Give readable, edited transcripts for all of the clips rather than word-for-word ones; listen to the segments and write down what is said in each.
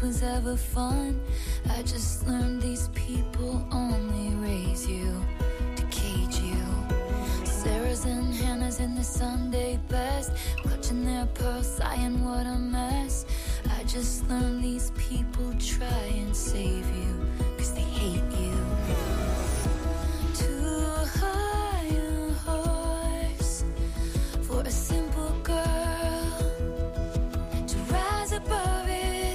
was ever fun. I just learned these people only raise you to cage you. Sarah's and Hannah's in the Sunday best, clutching their pearls, sighing what a mess. I just learned these people try and save you, 'cause they hate you. Too high a horse for a simple girl to rise above it.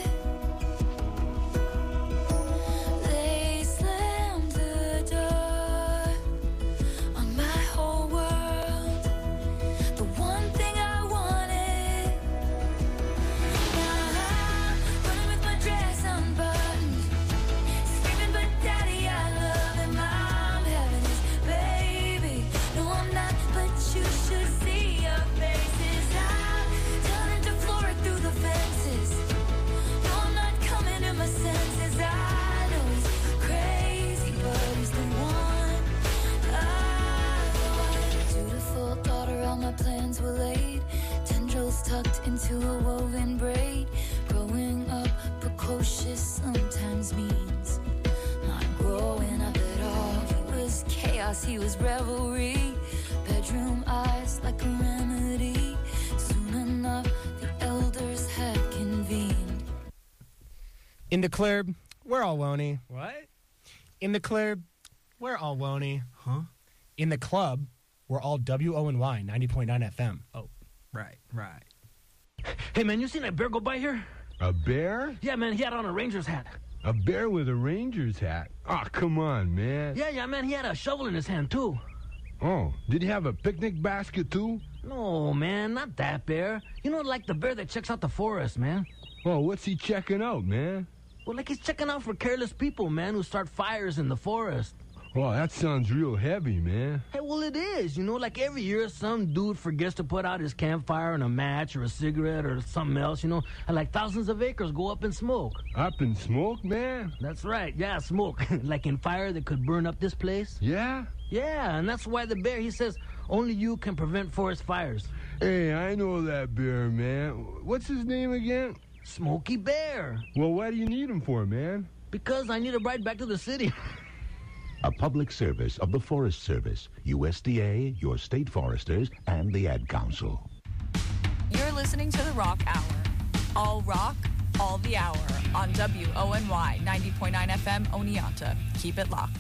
They slammed the door on my whole world, the one thing I wanted. Now I'm running with my dress unbuttoned, screaming, but daddy, I love him. I'm having his baby. No, I'm not, but you should see your faces. I'm turning to Flora through the fences. No, I'm not coming to my senses. I know he's crazy, but he's the one I want. Dutiful daughter, all my plans were laid. Tendrils tucked into a woven braid. Growing up precocious sometimes means not growing up at all. He was chaos, he was revelry. Bedroom eyes like a remedy. Soon enough, the elders had convened. In the club, we're all wony. What? In the club, we're all wony. Huh? In the club, we're all WONY 90.9 FM. Oh, right. Hey, man, you seen that bear go by here? A bear? Yeah, man, he had on a Ranger's hat. A bear with a Ranger's hat? Oh, come on, man. Yeah, man, he had a shovel in his hand, too. Oh, did he have a picnic basket, too? No, man, not that bear. You know, like the bear that checks out the forest, man. Oh, what's he checking out, man? Well, like he's checking out for careless people, man, who start fires in the forest. Oh, that sounds real heavy, man. Hey, well, it is. You know, like every year some dude forgets to put out his campfire and a match or a cigarette or something else, you know, and like thousands of acres go up in smoke. Up in smoke, man? That's right. Yeah, smoke. Like in fire that could burn up this place. Yeah? Yeah, and that's why the bear, he says, only you can prevent forest fires. Hey, I know that bear, man. What's his name again? Smokey Bear. Well, why do you need him for, man? Because I need a ride back to the city. A public service of the Forest Service, USDA, your state foresters, and the Ad Council. You're listening to The Rock Hour. All rock, all the hour on WONY 90.9 FM Oneonta. Keep it locked.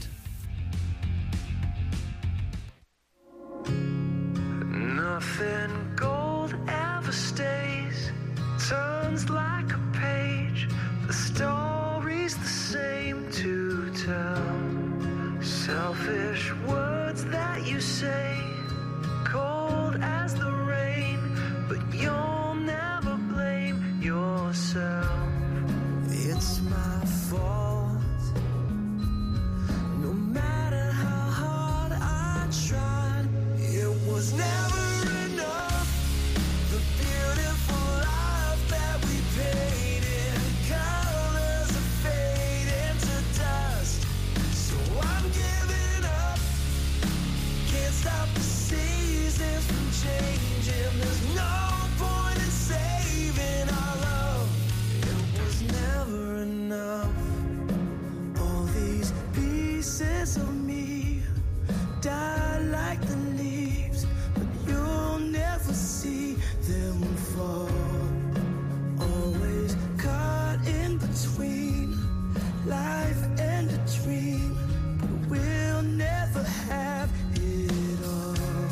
Nothing gold ever stays, turns like a page. The story's the same to tell. Selfish words that you say, cold as the rain, but you'll never blame yourself. It's my fault. No matter how hard I tried, it was never enough. The beautiful life that we painted, colors are fading to dust. So I'm giving up. Can't stop the seasons from changing. There's no point in saving our love. It was never enough. All these pieces of me die like the leaves, but you'll never see them fall. Always caught in between life and a dream, but we'll never have it all.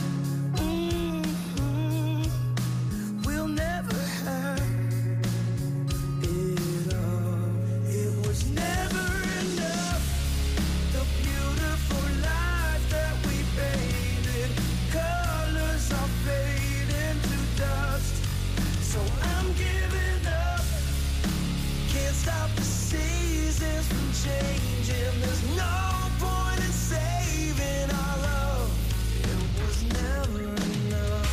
We'll never have it all. It was never enough. The beautiful life that we painted, colors are fading to dust. So I'm giving up. Can't stop the seasons from changing. There's no point in saving our love. It was never enough.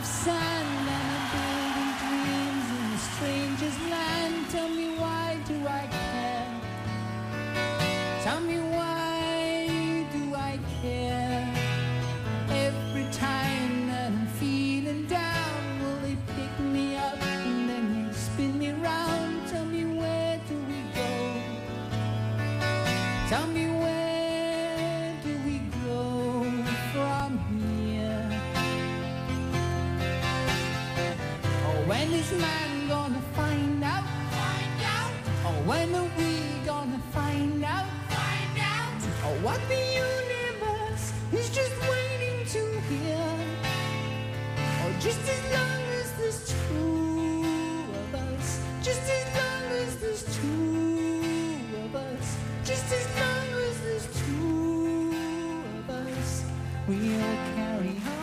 of sand and I'm building dreams in a stranger's land. Tell me why do I care? Tell me why do I care? Every time that I'm feeling down, will they pick me up and then you spin me round? Tell me where do we go? Tell me where do we go from here? Oh, when is man gonna find out? Find out. Oh, when are we gonna find out? Find out. Oh, what the universe is just waiting to hear. Oh, just as long as there's two of us, just as long as there's two of us, just as long as there's two of us, we'll carry on.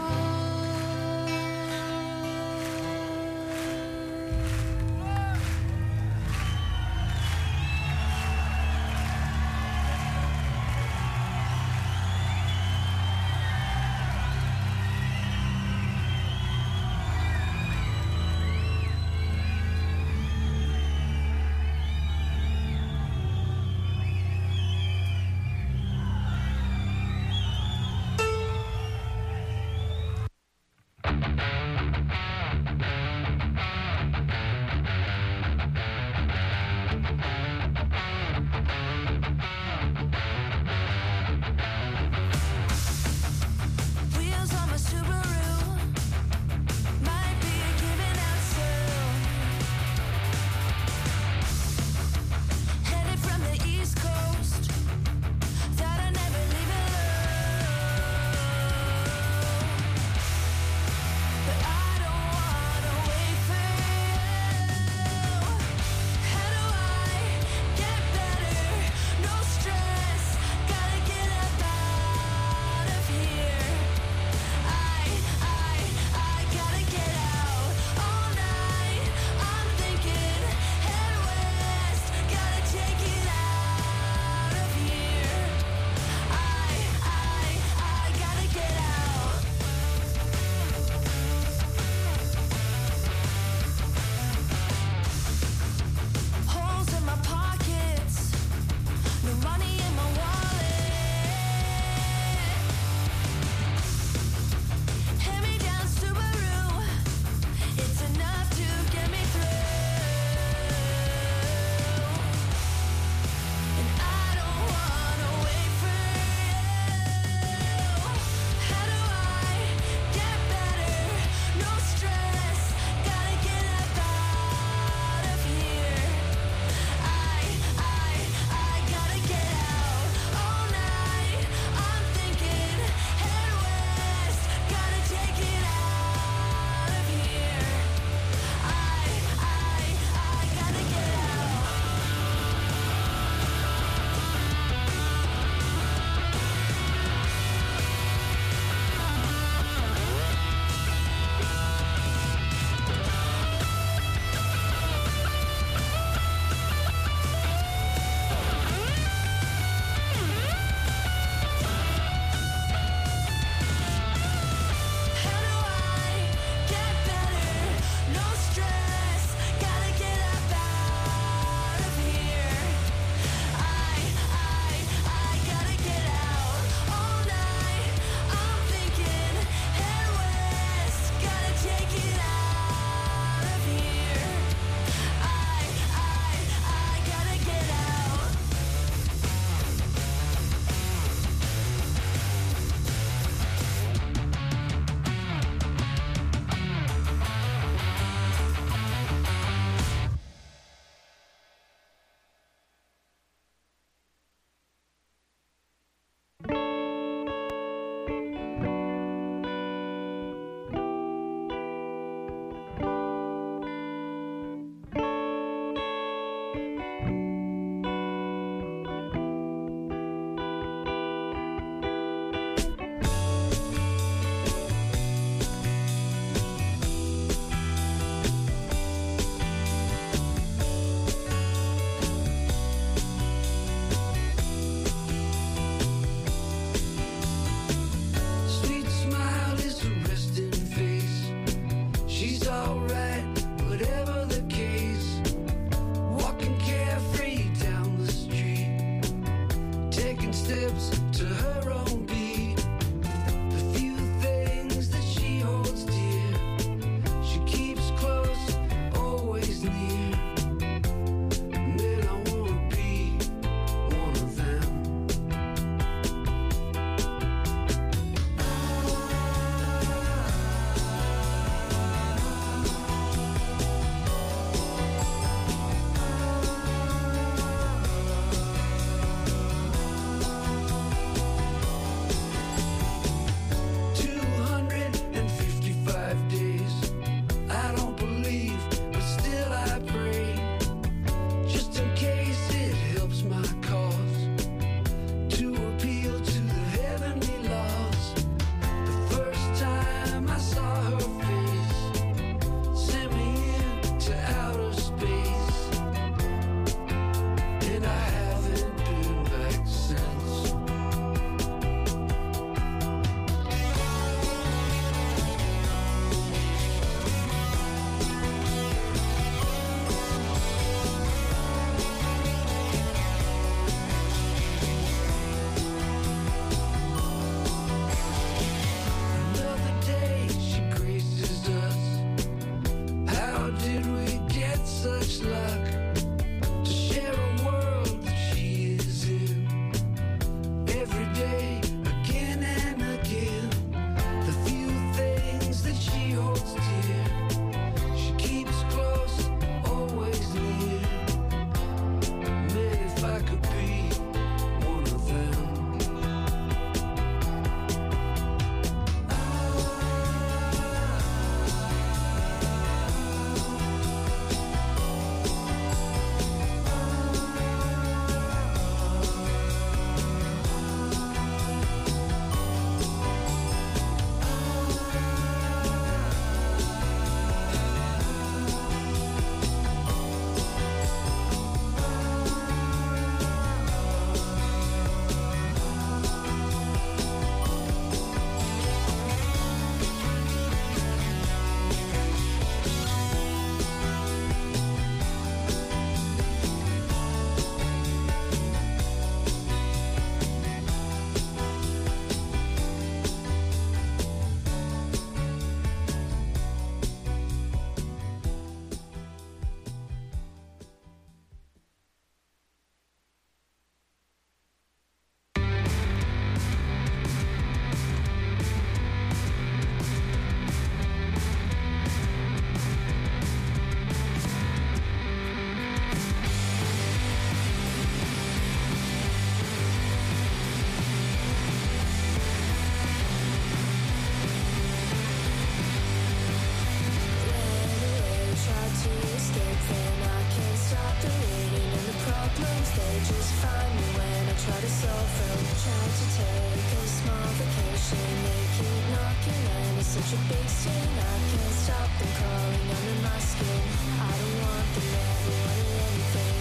day, just find me when I try to solve them. Try to take a small vacation, they keep knocking and it's such a big sting. I can't stop them crawling under my skin. I don't want them, never wanted anything.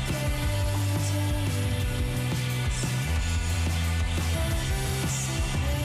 Secret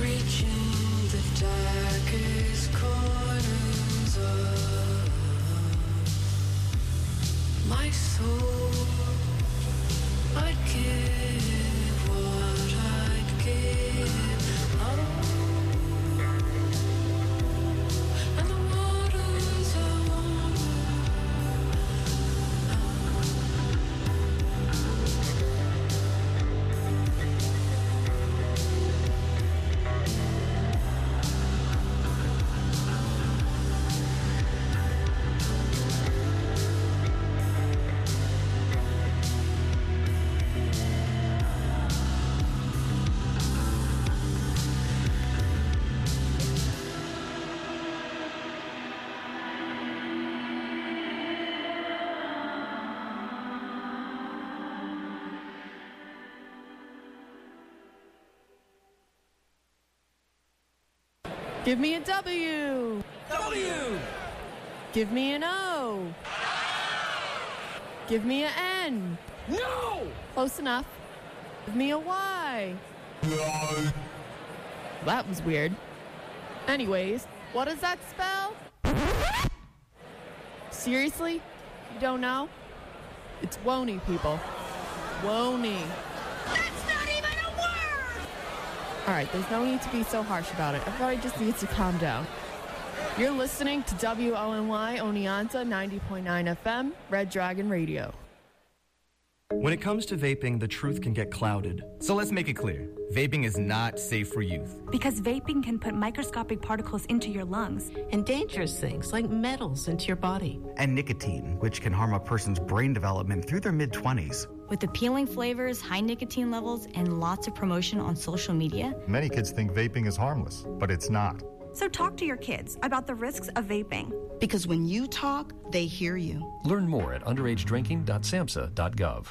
reaching the darkest corners of my soul. I'd give what I'd give. And the waters are warm. Give me a W. W. Give me an O. Give me an N. No. Close enough. Give me a Y. No. That was weird. Anyways, what does that spell? Seriously? You don't know? It's Wony, people. Wony. That's not even a word. All right, there's no need to be so harsh about it. Everybody just needs to calm down. You're listening to WONY Oneonta 90.9 FM, Red Dragon Radio. When it comes to vaping, the truth can get clouded. So let's make it clear. Vaping is not safe for youth. Because vaping can put microscopic particles into your lungs. And dangerous things like metals into your body. And nicotine, which can harm a person's brain development through their mid-20s. With appealing flavors, high nicotine levels, and lots of promotion on social media. Many kids think vaping is harmless, but it's not. So talk to your kids about the risks of vaping. Because when you talk, they hear you. Learn more at underagedrinking.samhsa.gov.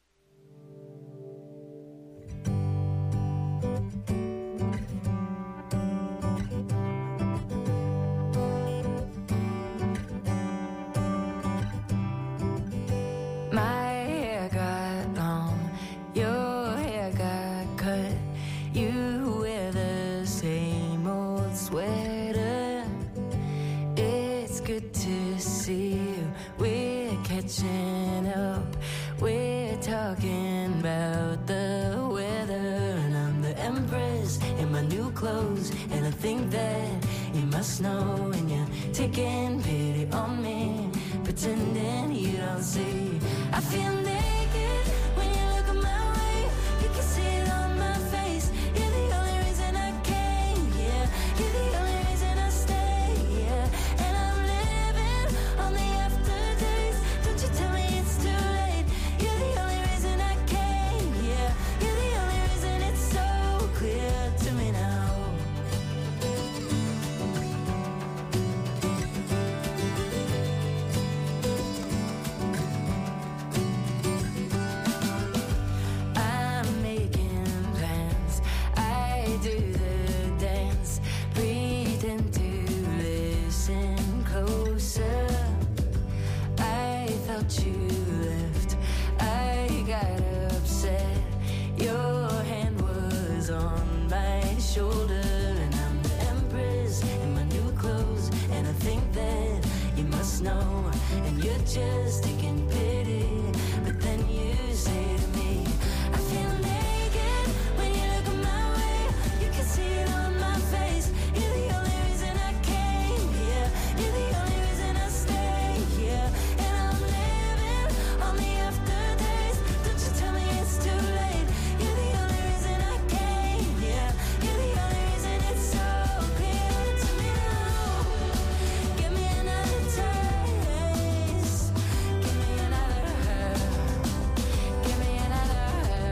My hair got long, your hair got cut. You wear the same old sweater. It's good to see you. We're catching up. We're talking about the weather. And I'm the empress in my new clothes. And I think that you must know. And you're taking pity on me, pretending you don't see. I feel naked when you look at my way. You can see it on my face. You're the only reason I came here. You're the only reason I stay here. And I'm living on the after days. Don't you tell me it's too late. You're the only reason I came here. You're the only reason it's so clear to me now. I'm making plans. I do the dance. Pretend to listen closer. I thought you left. I got upset. Your hand was on my shoulder. And I'm the empress in my new clothes. And I think that you must know. And you're just taking pity. But then you say to me, I feel naked when you look at my way. You can see it on my face. You're the only reason I came here. You're the only reason I stay here. And I'm living on the after days. Don't you tell me it's too late. You're the only reason I came here. You're the only reason it's so clear to me now. Give me another taste. Give me another. Give me another.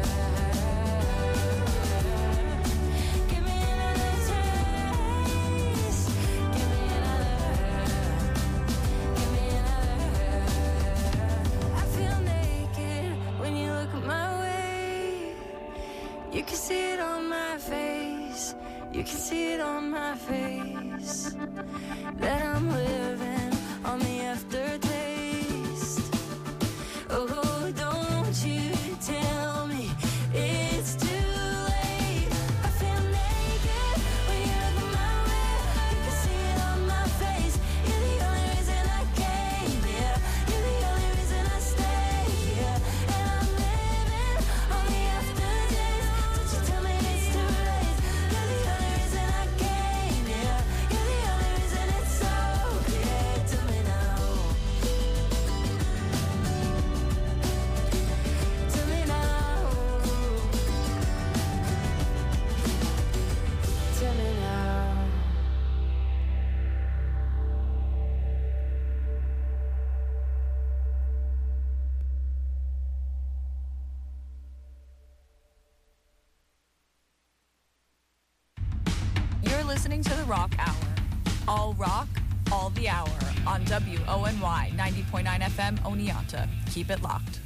Give me another taste. Give me another. Give me another. I feel naked when you look at my way. You can see it on my face. You can see it on my face. That I'm living on the aftertaste. Oh, don't you tell me it's too late. I feel naked listening to the Rock Hour. All rock, all the hour on WONY 90.9 FM Oneonta. Keep it locked.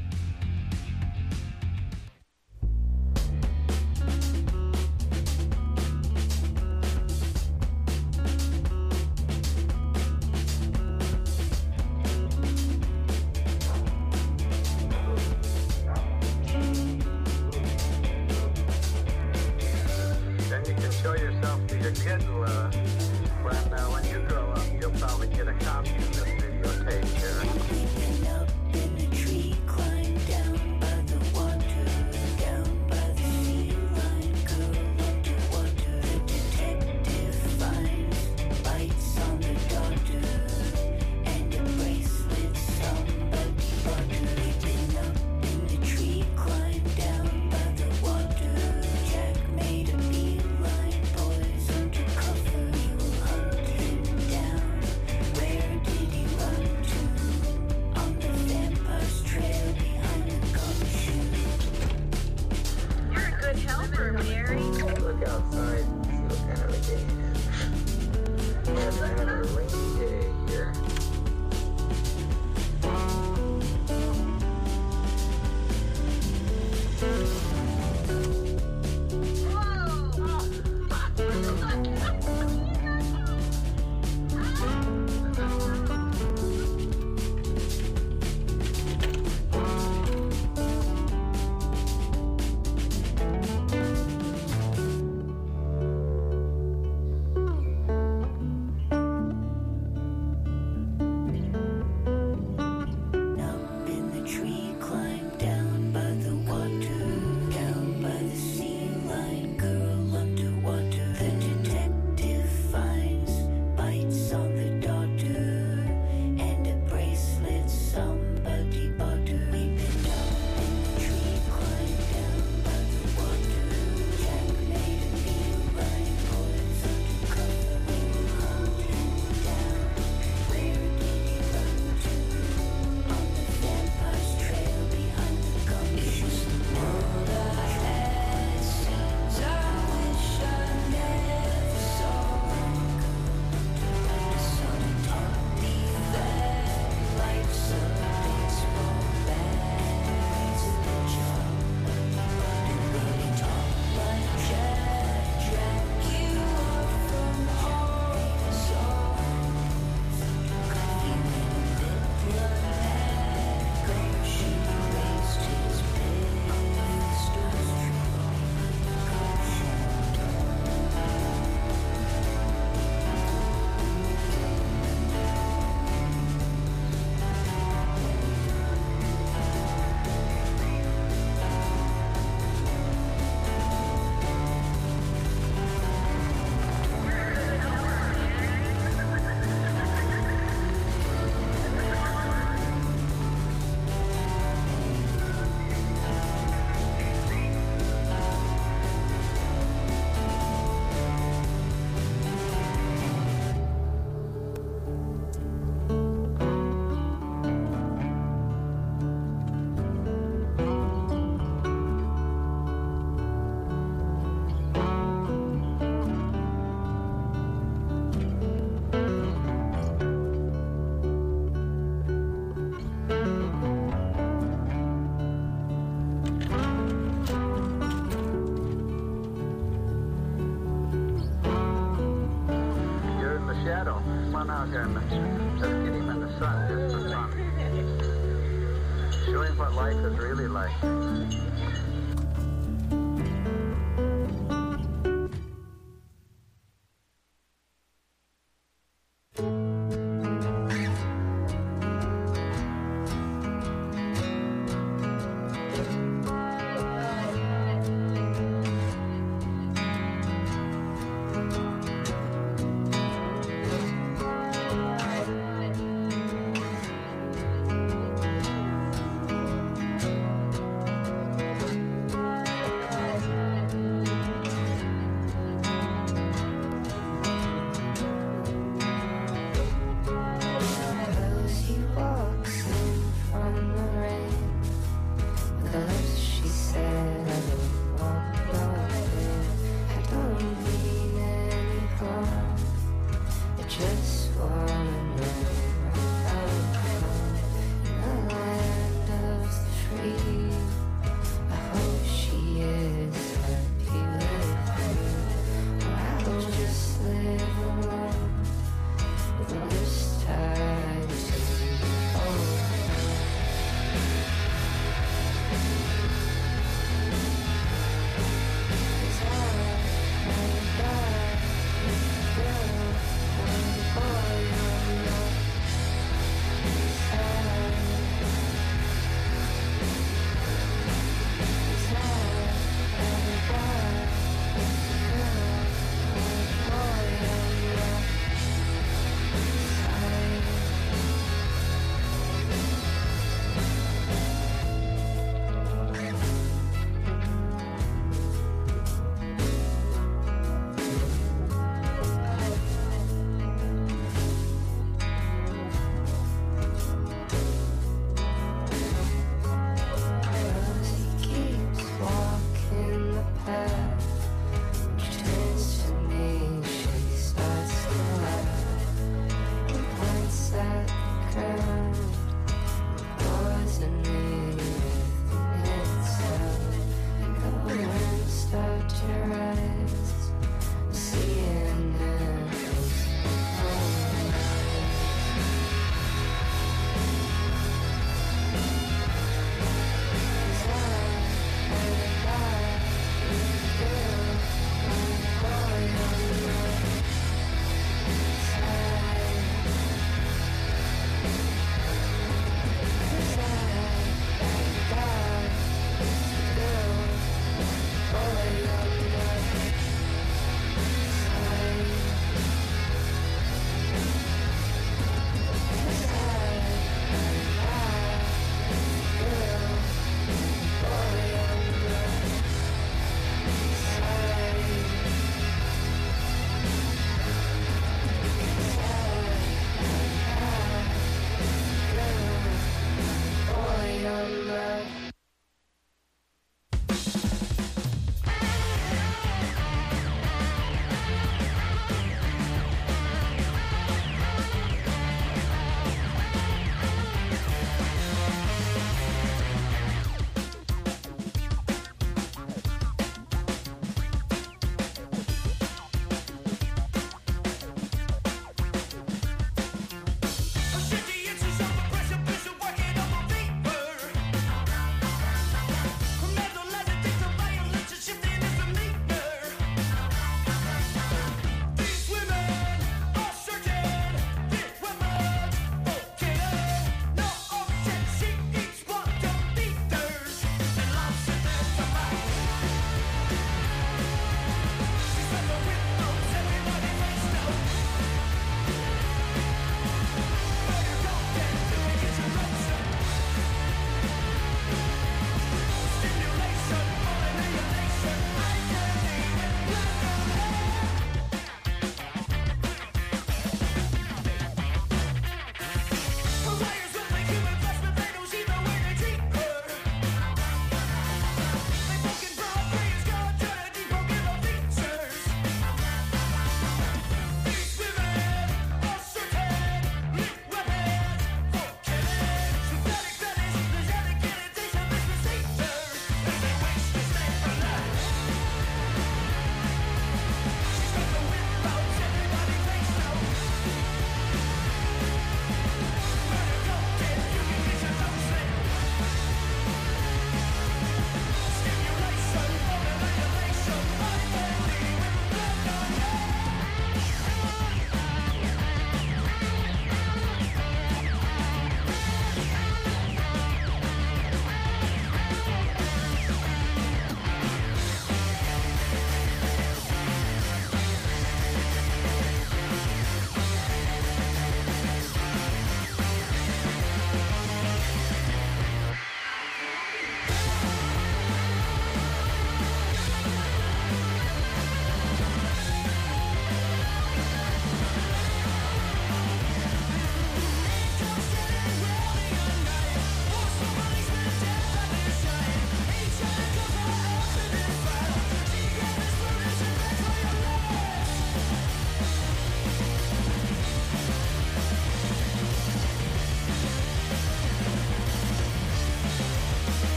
Then you can show yourself to your kids when you grow up. You'll probably get a copy of this videotape here. Up in the tree, climb down by the water, down by the sea line, girl underwater. The detective finds bites on the daughter, and a bracelet somebody bought her. They've been up in the tree, climb down by the water. Jack made a beeline, boys undercover. We will hunt him down. Where did he run to? On the vampire's trail behind the gumshoe. You're a good helper, Mary. Look outside, see what kind of a day it is. Yes, I have a rainy day here. Up in the tree, climb down by the water, down by the sea line, girl underwater. The detective finds bites on the daughter, and a bracelet somebody bought her. We've been up in the tree, climb down by the water. Jack made a beeline, boys undercover. We will hunt him down. Where did he run to? On the vampire's trail behind the gumshoes. The world I had seems I wish I never saw. The sun taught me that life's a baseball bat. To the job, really talk like Jack. Drag you up from all the songs. Feeling a bit blood mad. She raised his pistols, You're in the shadow. Come on out here and let's get him in the sun just for fun. Show him what life is really like.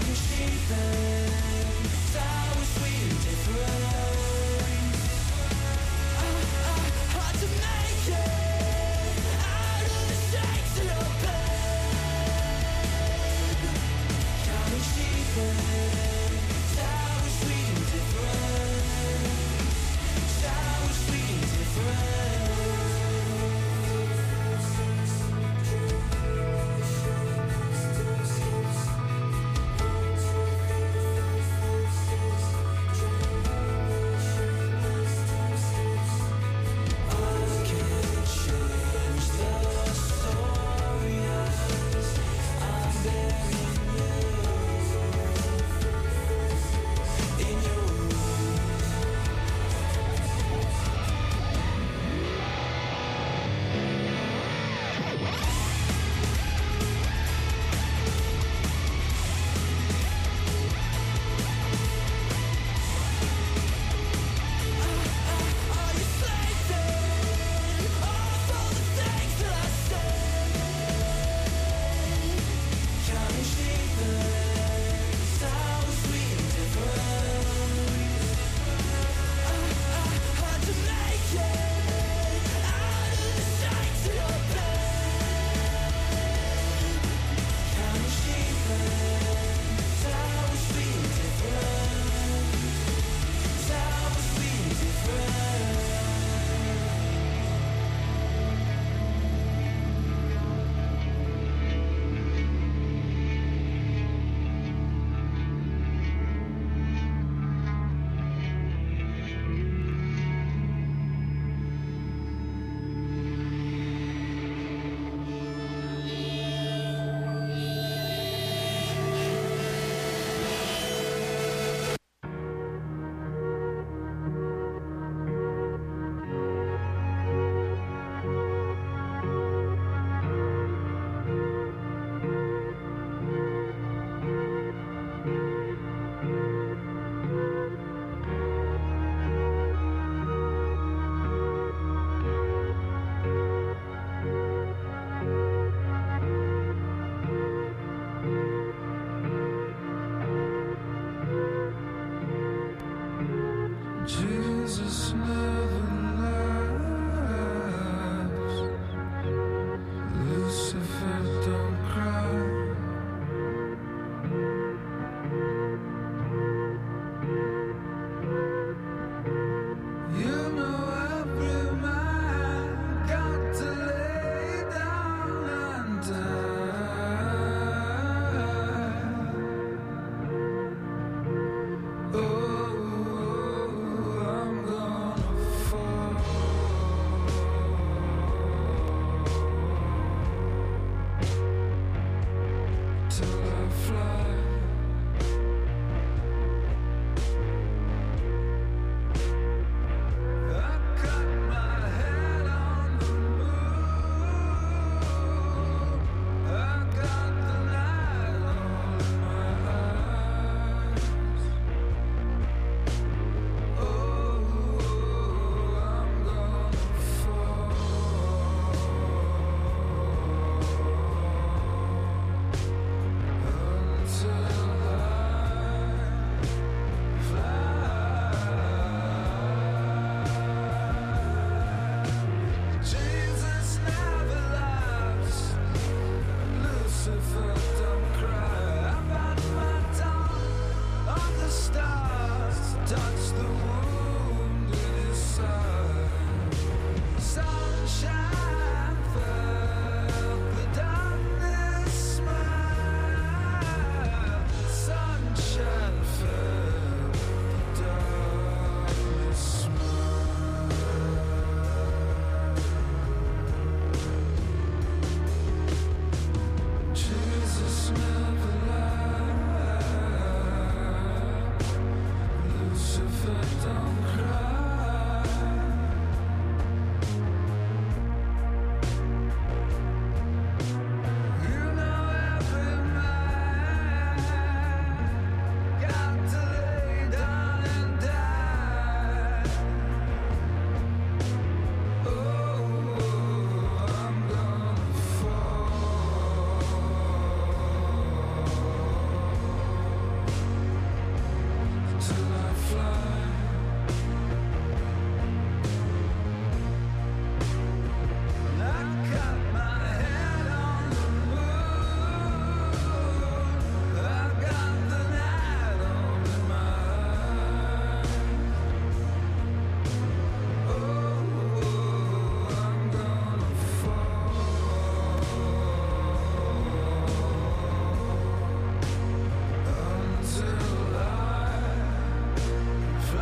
Lucifer Until I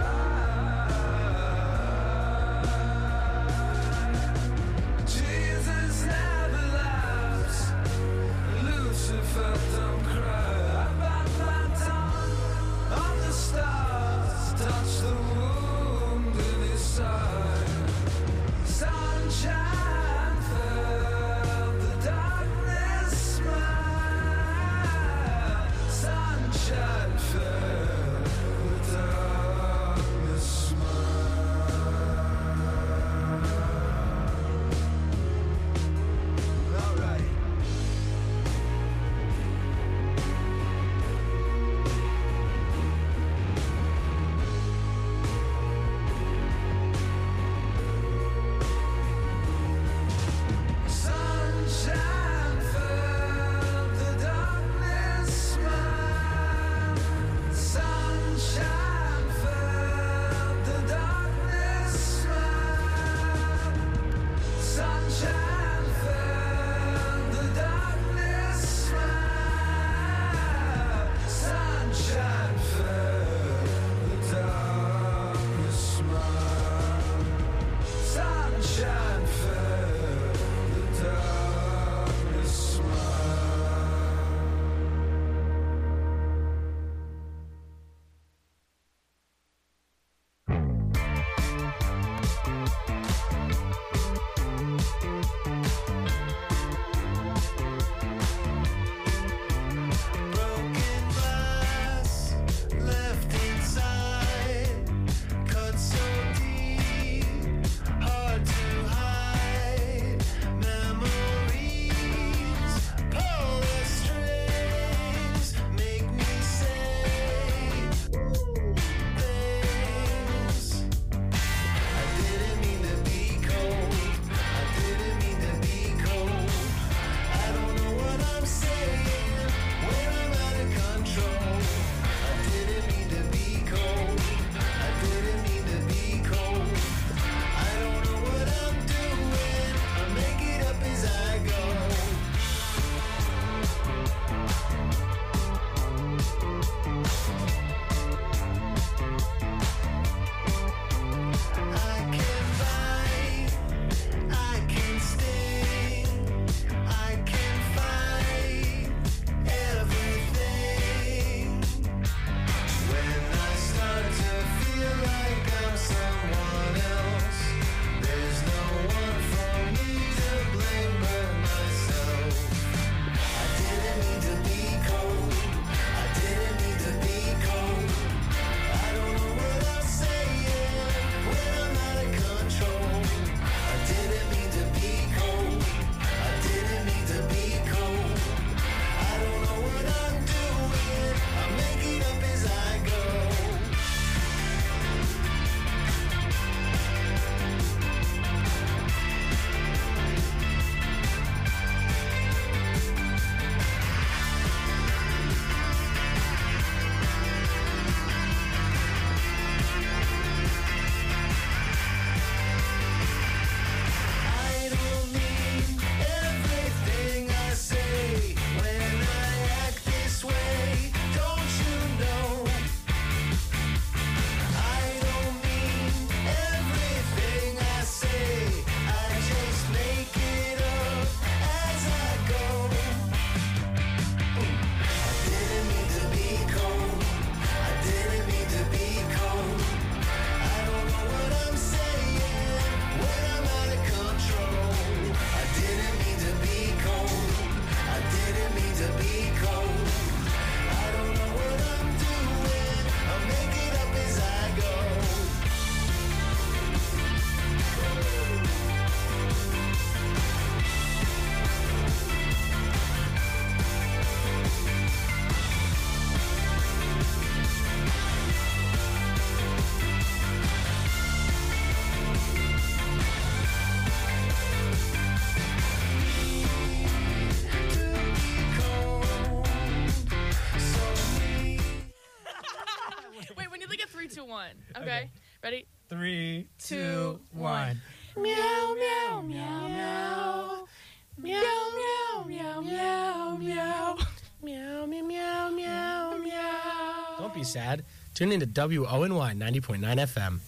2, 1. Okay. Ready? 3, 2, 1. Meow, meow, meow, meow. Meow, meow, meow, meow, meow. Meow, meow, meow, meow, meow. Don't be sad. Tune into WONY 90.9 FM.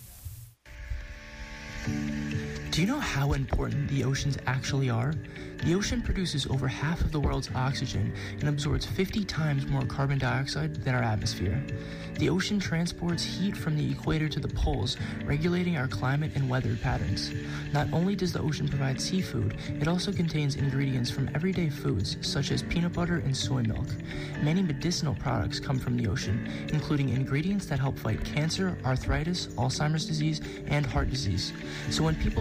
Do you know how important the oceans actually are? The ocean produces over half of the world's oxygen and absorbs 50 times more carbon dioxide than our atmosphere. The ocean transports heat from the equator to the poles, regulating our climate and weather patterns. Not only does the ocean provide seafood, it also contains ingredients from everyday foods, such as peanut butter and soy milk. Many medicinal products come from the ocean, including ingredients that help fight cancer, arthritis, Alzheimer's disease, and heart disease. So when people